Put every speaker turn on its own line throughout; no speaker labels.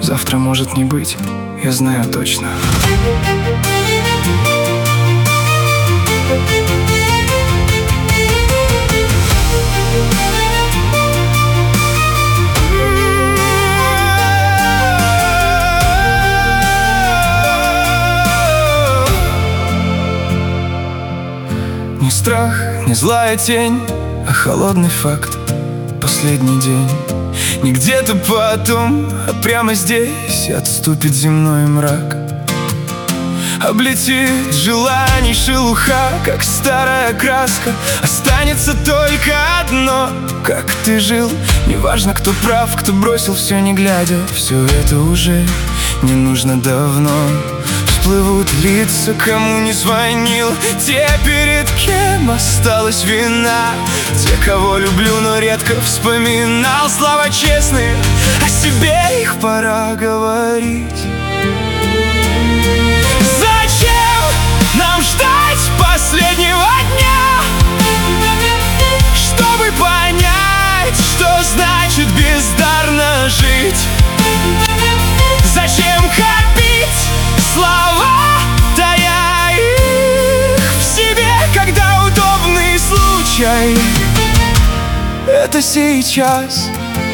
завтра может не быть, я знаю точно. Не страх, не злая тень, а холодный факт. Последний день. Не где-то потом, а прямо здесь отступит земной мрак. Облетит желаний шелуха, как старая краска. Останется только одно: как ты жил. Неважно, кто прав, кто бросил все не глядя. Все это уже не нужно давно. Всплывут лица, кому не звонил, те, перед кем осталась вина, те, кого люблю, но редко вспоминал. Слова честные, о себе их пора говорить. Зачем нам ждать последнего дня, чтобы понять, что значит бездарно жить? Зачем копить слова, тая их в себе, когда удобный случай — это сейчас.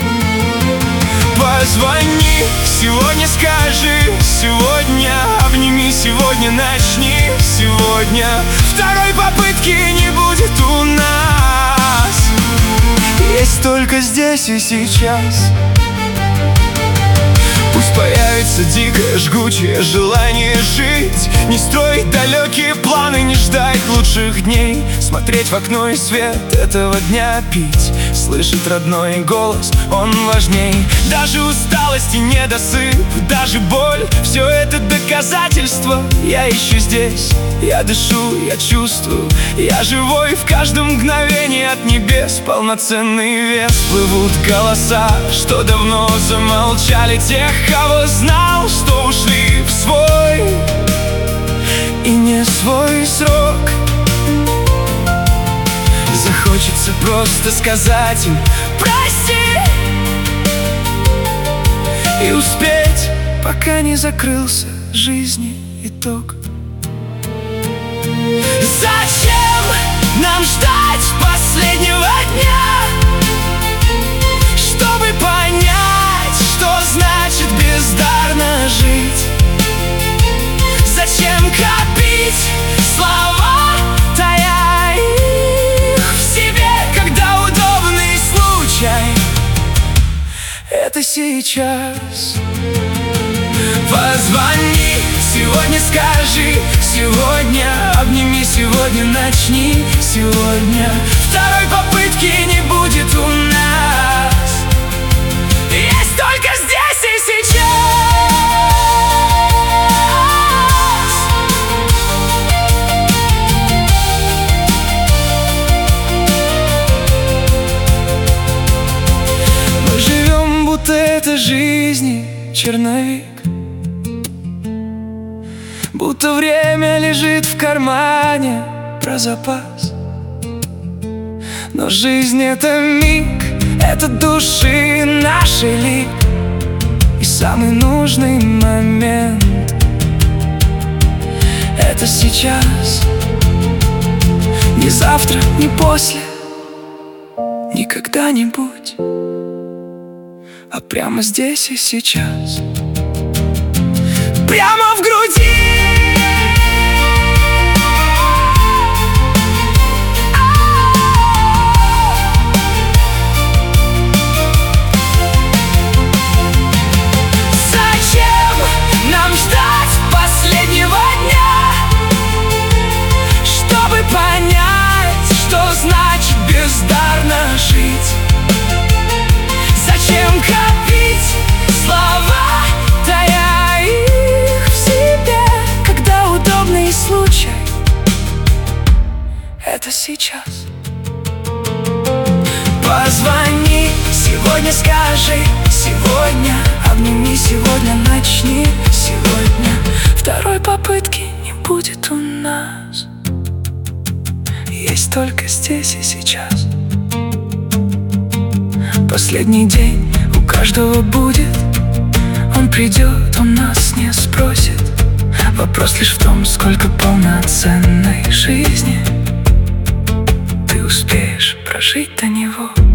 Позвони, сегодня скажи, сегодня обними, сегодня начни, сегодня второй попытки не будет у нас. Есть только здесь и сейчас. Пусть появится дикое, жгучее желание жить, не строить далекие планы, не ждать лучших дней, смотреть в окно и свет этого дня пить, слышать родной голос, он важней. Даже усталость и недосып, даже боль — все это доказательство. Я еще здесь, я дышу, я чувствую, я живой в каждом мгновении от небес. Полноценный вес. Плывут голоса, что давно замолчали, тех, кого знал, что ушли в свой и не свой срок. Захочется просто сказать им прости и успеть, пока не закрылся жизни итог. Зачем нам ждать последнего дня, чтобы понять, что значит бездарно жить? Зачем копить слова, тая их в себе, когда удобный случай — это сейчас. Позвони, сегодня скажи, сегодня обними, сегодня начни, сегодня второй попытки не будет у нас. Есть только здесь и сейчас. Мы живем, будто это жизни черновик, будто время лежит в кармане про запас. Но жизнь — это миг, это души нашей лик, и самый нужный момент — это сейчас. Не завтра, не после, не когда-нибудь, а прямо здесь и сейчас. Прямо в груди. Бездарно жить. Зачем копить слова, тая их в себе, когда удобный случай — это сейчас. Позвони, сегодня скажи, сегодня обними, сегодня начни, сегодня второй попытки не будет у нас. Есть только здесь и сейчас. Последний день у каждого будет, он он придет, он нас не спросит. Вопрос лишь в том, сколько полноценной жизни ты успеешь прожить до него.